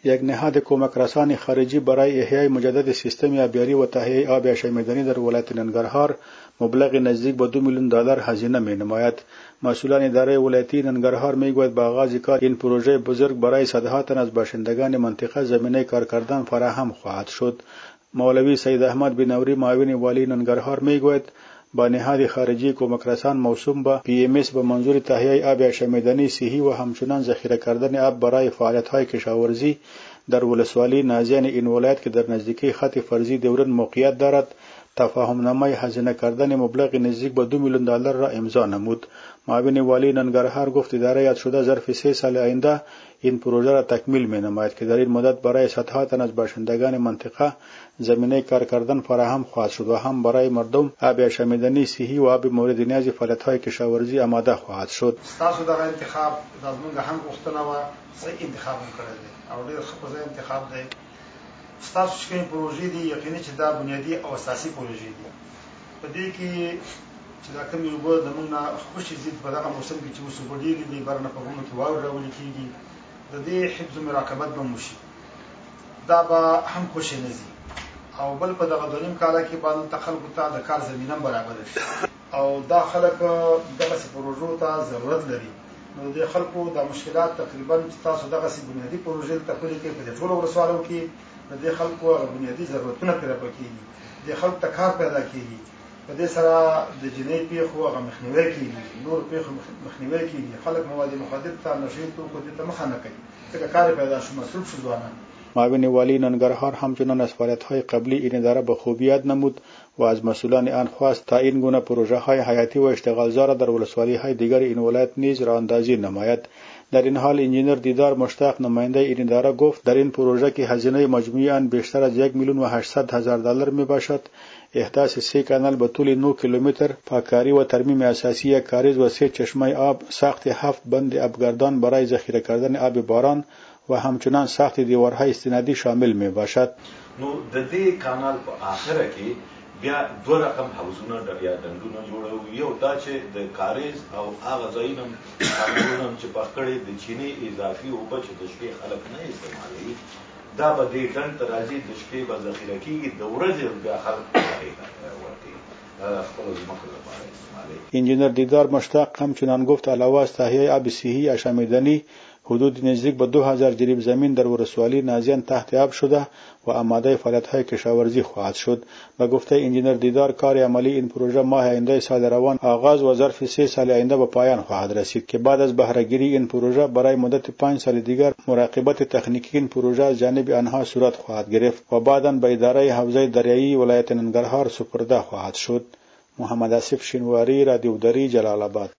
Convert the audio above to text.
یک نهاد کمک رسان خارجی برای احیای مجدد سیستم آبیاری و تهیه آب آشامیدنی در ولایت ننگرهار مبلغ نزدیک به $2 میلیون هزینه می‌نماید. مسئولان اداره ولایتی ننگرهار میگوید با آغاز کار این پروژه بزرگ برای صدها تن از باشندگان منطقه زمینه کار کردن فراهم خواهد شد. مولوی سید احمد بن نوری معاون والی ننگرهار میگوید با نهاد خارجی کمک رسان موسوم به PMS به منظور تهیه آب آشامیدنی صحی و همچنان ذخیره کردن آب برای فعالیت‌های کشاورزی در ولسوالی نازیان این ولایت که در نزدیکی خط فرضی دیورن موقعیت دارد تفاهمنامه هزینه کردن مبلغ نزدیک به $2 میلیون را امضا نمود. معاون والی ننگرهار گفت اداره یاد شده ظرف 3 سال آینده این پروژه را تکمیل می‌نماید که در این مدت برای صدها تن از باشندگان منطقه زمینه کار کردن فراهم خواهد شد و هم برای مردم آب آشامیدنی صحی و آب مورد نیاز فعالیت‌های کشاورزی آماده خواهد شد. تاسو دغه انتخاب د زمونږ هم غوښتنه و صحیح انتخاب کړی دی او ډېر ښه انتخاب دی. تاسو چې کوم پروژې دي یقیني چې دا بنیادی او اساسي پروژې دي. په دې کې چې دا کوم یو د موږ نه خوشي زید په دغه موسم کې چې اوس وړيږي دی برنه په غونډه کې واور راولي کیږي د دې حفظ مراقبت به موشي دا به هم خوشي نزي او بل په دغه دونیم کال کې باندې تخلق ته د کار زمينه برابر شي او دا خلک دغه پروژو ته ضرورت لري. نو د خلکو د مشکلات تقریبا تاسو دغه بنیادی پروژې ته کولې کې په ټولو ورسوالو کې د خلکو بنیادی ضرورتونه پیدا کیږي د خلکو ته کار پیدا کیږي په دې سره د جنۍ پیښو هغه مخنیوي کیږي نور پیښو مخنیوي کیږي خلک مواد مخدر ته نشي توکو دې ته مخه نه کوي ځکه کار پیدا شو مصروف شو ځوانان. معاون والی ننگرهار همچنان از فعالیت‌های قبلی این اداره به خوبی یاد نمود و از مسئولان آن خواست تا این گونه پروژه‌های حیاتی و اشتغالزا در ولسوالی‌های دیگر این ولایت نیز راه‌اندازی نماید. در این حال انجینر دیدار مشتاق نماینده این اداره گفت در این پروژه که هزینه مجموعی آن بیشتر از $1,800,000 میباشد احداث 3 کانال به طول 9 کیلومتر، پاککاری و ترمیم اساسی یک کاریز و 3 چشمه آب، ساخت 7 بند آبگردان برای ذخیره کردن آب باران و همچنان ساخت دیوارهای استنادی شامل می باشد. نو د دې کانال په آخره کې بیا دوه رقم حوضونه یا ډنډونه جوړو یو دا چې د کاریز او هغه ځایونه چې په کړې د چینی اضافي اوبه چې د شپې خلک نه استعمالوي دا به دې ډنډ ته راځي د شپې به ذخیره کیږي د ورځې بیا خلک ورته خپل ځمکو لپاره استعمالوي. انجینر دیدار مشتاق همچنان گفت علاوه از تهیه آب صحی آشامیدنی حدود نزدیک به 2000 جریب زمین در ولسوالی نازیان تحت آب شده و آماده فعالیت‌های کشاورزی خواهد شد. به گفته انجینر دیدار کار عملی این پروژه ماه آینده سال روان آغاز و ظرف 3 سال آینده به پایان خواهد رسید که بعد از بهره‌گیری این پروژه برای مدت 5 سال دیگر مراقبت تکنیکی این پروژه از جانب آنها صورت خواهد گرفت و بعداً به اداره حوزه دریایی ولایت ننگرهار سپرده خواهد شد. محمد آصف شینواری، رادیو دری، جلال آباد.